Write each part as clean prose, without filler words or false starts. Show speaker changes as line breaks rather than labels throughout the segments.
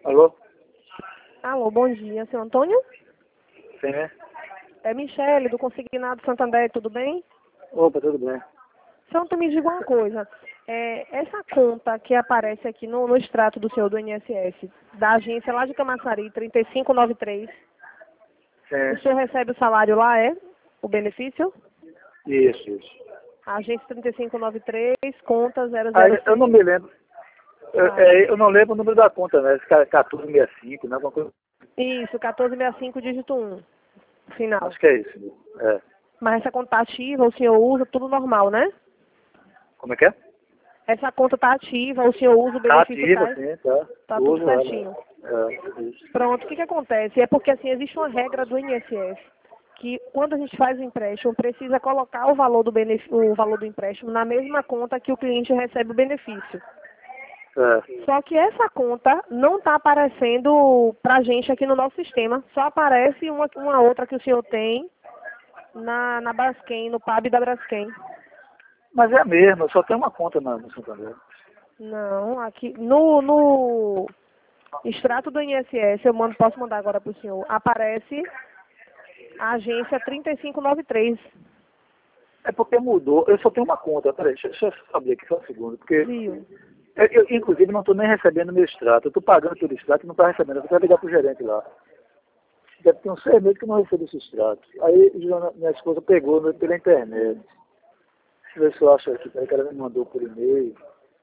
Alô?
Alô, bom dia, seu Antônio?
Sim, né?
É Michele, do Consignado Santander, tudo bem?
Opa, tudo bem.
Seu Antônio, me diga uma coisa. Essa conta que aparece aqui no extrato do senhor do INSS, da agência lá de Camaçari, 3593, o
Sim.
senhor recebe o salário lá, é? O benefício?
Isso.
A agência 3593, conta
Eu não
006.
me lembro.
Ah,
Eu não lembro o número da conta, né? Esse cara é 1465, né? Alguma coisa.
isso, 1465, dígito 1, final.
Acho que é isso. É.
Mas essa conta tá ativa, o senhor usa, tudo normal, né?
Como é que é?
Essa conta está ativa, o senhor usa o
Tá
benefício,
ativa,
tá?
sim, tá.
Tá tudo
Uso ela.
certinho.
Isso.
Pronto, o que acontece? É porque assim, existe uma regra do INSS que quando a gente faz o empréstimo, precisa colocar o valor o valor do empréstimo na mesma conta que o cliente recebe o benefício.
É.
Só que essa conta não está aparecendo para a gente aqui no nosso sistema. Só aparece uma outra que o senhor tem na Braskem, no PAB da Braskem.
Mas é a mesma, só tem uma conta no Santander.
Não, aqui no extrato do INSS, posso mandar agora para o senhor, aparece a agência 3593.
É porque mudou. Eu só tenho uma conta. Peraí, deixa eu saber aqui só um segundo. Porque
Viu?
inclusive, não estou nem recebendo meu extrato. Eu estou pagando pelo extrato e não está recebendo. Eu vou ligar para o gerente lá. Deve ter uns 6 meses que eu não recebo esse extrato. Aí minha esposa pegou pela internet. Deixa eu ver se eu acho aqui. Peraí, que ela me mandou por e-mail.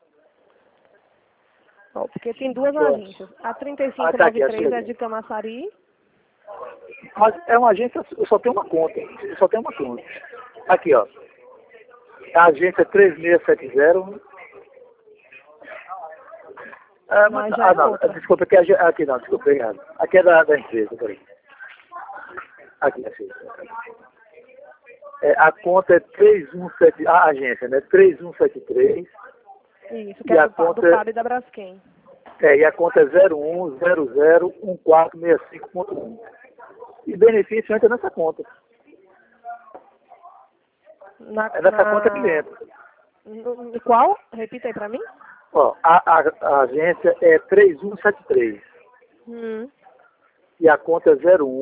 Ó, porque tem duas
Pronto.
agências. A
Tá aqui,
3593
achei.
é de Camaçari.
Mas é uma agência, eu só tenho uma conta. Eu só tenho uma conta. Aqui, ó. A agência 3670.
Mas já é
Não,
outra.
desculpa, aqui não, desculpa, errado. Aqui é da empresa, peraí. Aqui, assim. A conta é 317, a agência, né? 3173.
Isso, que
E
é
a
do
conta,
PAB da Braskem.
e a conta é 01001465.1. E benefício entra nessa conta. É nessa conta que entra.
Qual? Repita aí pra mim.
Ó, a agência é 3173. E a conta é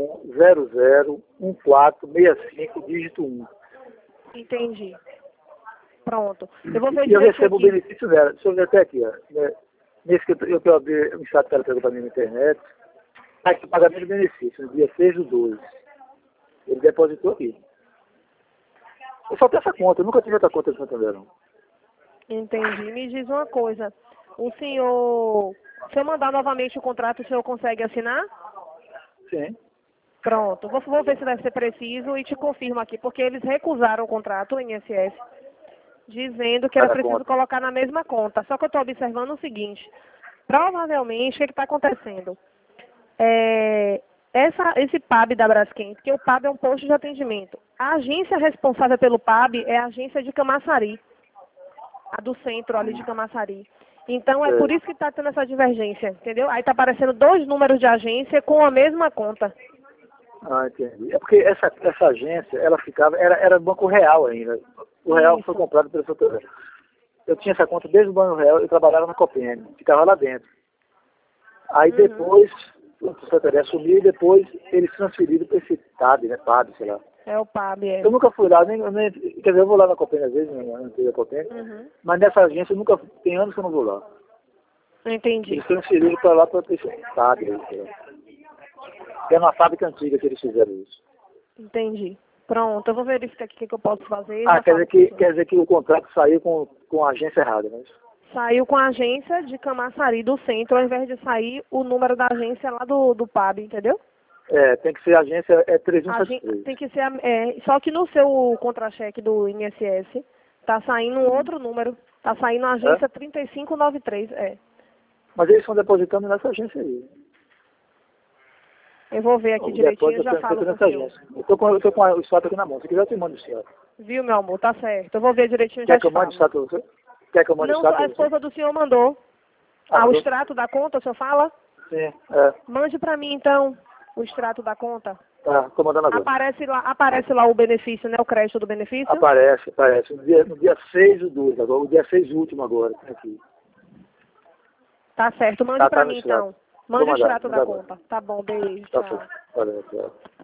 01001465, dígito 1.
Entendi. Pronto. Eu vou ver
E eu
direitinho
recebo o
aqui.
benefício dela. Deixa eu ver até aqui, ó. Nesse que eu abri o estado que ela pegou para mim na internet. Tá aqui, pagamento de benefício, no dia 6/12. Ele depositou aqui. Eu só tenho essa conta, eu nunca tive outra conta de Santander, não.
Entendi. Me diz uma coisa. Se eu mandar novamente o contrato, o senhor consegue assinar?
Sim.
Pronto. Vou ver se deve ser preciso e te confirmo aqui, porque eles recusaram o contrato, o INSS, dizendo que era
Cada
preciso
conta.
colocar na mesma conta. Só que eu estou observando o seguinte. Provavelmente, o que está acontecendo? Esse PAB da Braskem, porque o PAB é um posto de atendimento. A agência responsável pelo PAB é a agência de Camaçari, a do centro ali de Camaçari. Então, é por isso que está tendo essa divergência, entendeu? Aí está aparecendo 2 números de agência com a mesma conta.
Ah, entendi. É porque essa agência, ela ficava, era Banco Real ainda. O Real foi
Isso.
comprado pelo Santander. Eu tinha essa conta desde o Banco Real, eu trabalhava na Copem, ficava lá dentro. Aí depois, o Santander assumiu e depois eles transferiram para esse TAB, né? PAB, sei lá.
É o PAB, é.
Eu nunca fui lá, quer dizer, eu vou lá na Copem às vezes, na antiga Copem, mas nessa agência eu nunca, tem anos que eu não vou lá.
Entendi.
Eles transferiram para lá para esse TAB, sei lá. Que é uma fábrica antiga que eles fizeram isso.
Entendi. Pronto, eu vou verificar aqui o que eu posso fazer.
Quer dizer que o contrato saiu com a agência errada, né?
Saiu com a agência de Camaçari do centro, ao invés de sair o número da agência lá do PAB, entendeu?
Tem que ser a agência 3173.
Tem que ser, só que no seu contra-cheque do INSS, tá saindo um outro número. Tá saindo a agência 3593,
Mas eles estão depositando nessa agência aí.
Eu vou ver aqui direitinho e já falo com o senhor.
Eu tô com o extrato aqui na mão. Se quiser, eu te mando o extrato.
Viu, meu amor? Tá certo. Eu vou ver direitinho e já
Quer que
te
eu mande o
falo.
extrato pra você? Quer que eu mande o
Não,
extrato
a
pra você?
esposa do senhor mandou. O
Mandou?
extrato da conta, o senhor fala?
Sim,
Mande pra mim, então, o extrato da conta.
Tá, tô mandando agora.
Aparece lá o benefício, né? O crédito do benefício?
Aparece. No dia 6/12 agora, o dia 6 último agora, tá aqui.
Tá certo. Mande pra
No
mim,
extrato.
então. Mande o
mandar,
extrato da
manda agora.
conta. Tá bom, beijo,
Tá
tchau.
bom. Valeu, tchau.